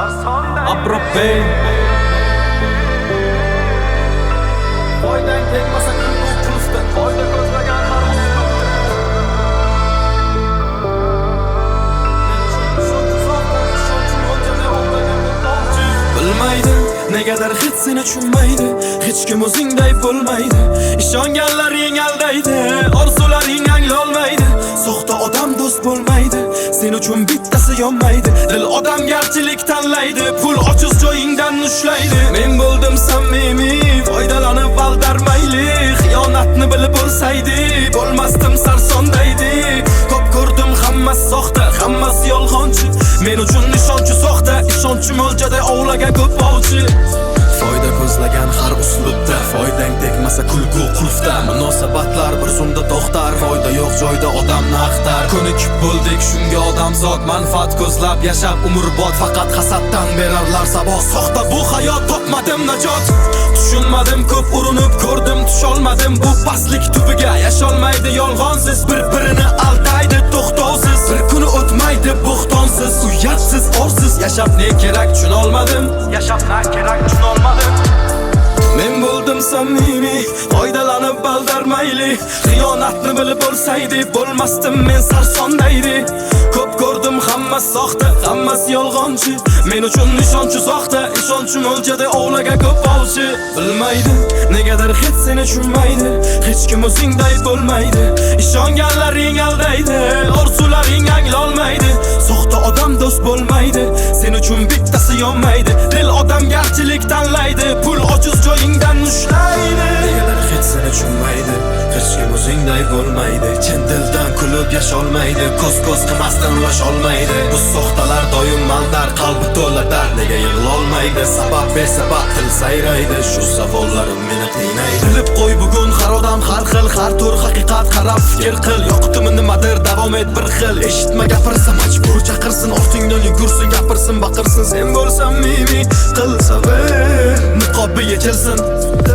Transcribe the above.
Aprope Foydan tegmasa kulgu qulfda Foyda ko'zlagan bilmaydi, negadir hech seni tushunmaydi. Hech kim o'zingday bo'lmaydi. Ishonganlaring aldaydi, orzularing anglolmaydi. Soxta odam do'st bo'lmaydi, sen uchun bittasi yonmaydi. Dil odamgarchilik tanlaydi, pul ochiz joyingdan ushlaydi. Men bo'ldim samimiy, foydalanib aldarmayli. Xiyonatni bilib bo'lsaydi, bo'lmasdim sarsondaydi. Ko'p ko'rdim hammasi soxta, hammasi yolg'onchi. Men uchun ishonchi soxta, ishonchi mo'ljada ovlagan ko'p ovchi. Foyda ko'zlagan har uslubda, foydang tegmasa kulgu qulfda. Munosabatlar bir zumda to'xtar, foyda yo'q joyda odamni axtar. Ko'nikib bo'ldik shunga odamzod, manfaat ko'zlab yashab umrbod. Faqat hasaddan berarlar saboq. Soxta bu hayot, topmadim najot. Tushunmadim, ko'p urinib ko'rdim, tusholmadim bu pastlik tubiga. Yasholmaydi yolg'onsiz, bir-birini aldaydi to'xtovsiz. Bir kuni o'tmaydi bo'xtonsiz, uyatsiz, orsiz. Yashab ne kerak tushunolmadim. Yashab ne kerak tushunolmadim. Men bo'ldim samimiy, foydalanib aldarmayli. Xiyonatni bilib bo'lsaydi, bo'lmasdim men sarsondaydi. Ko'p ko'rdim hammasi soxta, hammasi yolg'onchi. Men uchun ishonchi soxta, ishonchi mo'ljada ovlagan ko'p ovchi. Bilmaydi, negadir hech seni tushunmaydi. Hech kim o'zingday bo'lmaydi. Ishonganlaring aldaydi, orzularing anglolmaydi. Soxta odam do'st bo'lmaydi, sen uchun bittasi yonmaydi. Dil odamgarchilik tanlaydi, pul ochiz joyingdan ushlaydi. Negadir hech seni tushunmaydi, hech kim o'zingday bo'lmaydi. Chin dildan kulib yasholmaydi, ko'z qilmasdan ulasholmaydi. Bu soxtalar doim maldar, qalbi to'la dard. Nega yig'lolmaydi, sabab besabab til sayraydi. Shu savollarim meni qiynaydi. Bilib qo'y bugun har odam har xil, har tur haqiqat qarab fikr qil. Yoqdimi nimadir davom et bir xil. Eshitma gapirsa majbur chaqirsin, ortingdan yugursin, gapirsin, baqirsin. Sen bo'lsam mimi qil sabr, niqobi yechilsin.